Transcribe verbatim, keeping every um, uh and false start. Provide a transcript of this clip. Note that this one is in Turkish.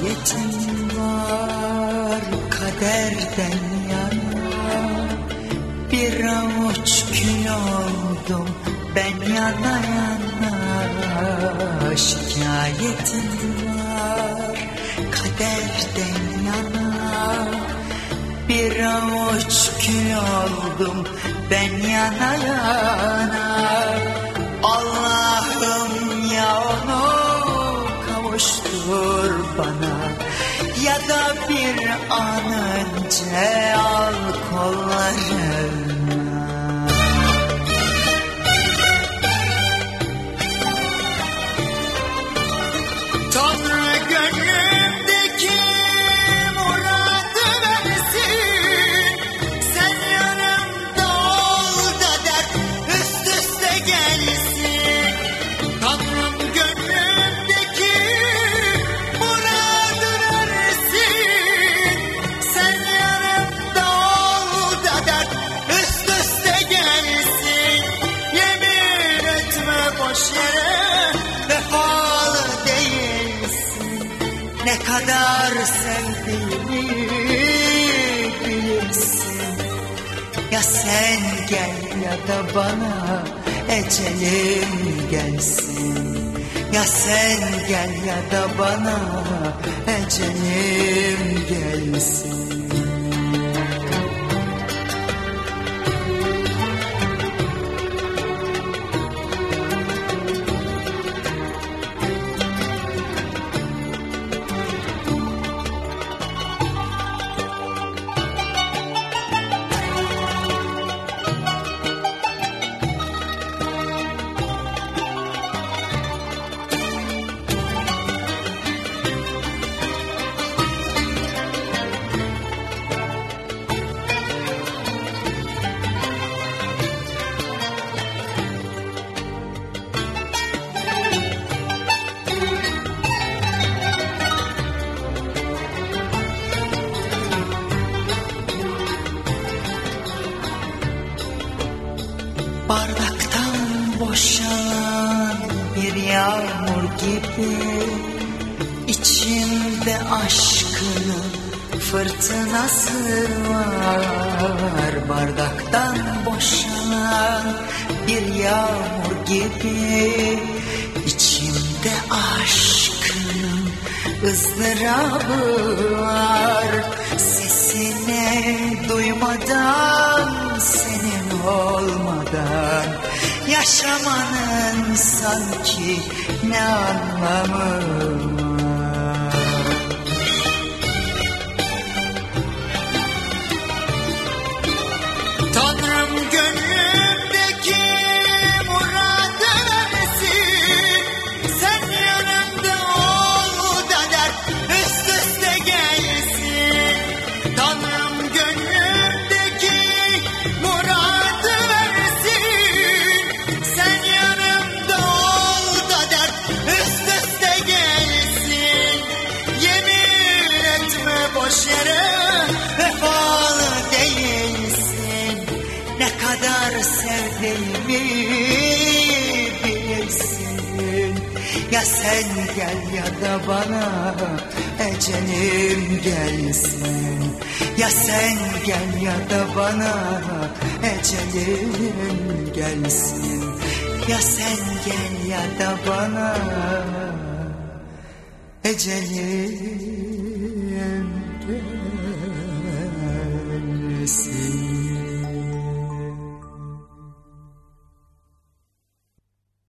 Şikayetim var kaderden yana, bir avuç kül oldum ben yana yana. Şikayetim var kaderden yana, bir avuç kül oldum ben yana yana. Allah'ım ya onu kavuştur bana, ya da bir an önce al kollarına. Tanrı gönlümdeki muradı versin, sen yanımda ol da dert üst üste gelsin. Tanrım gönlümdeki muradı versin, sen yanımda ol da dert üst üste gelsin. Yemin etme boş yere, vefalı değilsin. Ne kadar sevdiğimi bilirsin. Ya sen gel ya da bana ecelim gelsin. Ya sen gel ya da bana ecelim gelsin. Bardaktan boşalan bir yağmur gibi, içimde aşkının fırtınası var. Bardaktan boşalan bir yağmur gibi, içimde aşkının ızdırabı var. Sesini duymadan, senin olmadan yaşamanın sanki ne anlamı var? Tanrım gönlümdeki muradı versin, sen yanımda ol da dert üst üste gelsin. Tanrım gönlümdeki muradı versin, sen yanımda ol da dert üst üste gelsin. Yemin etme boş yere, vefalı değilsin. Ne kadar sevdiğimi bilirsin. Ya sen gel ya da bana ecelim gelsin. Ya sen gel ya da bana ecelim gelsin. Ya sen gel ya da bana ecelim gelsin.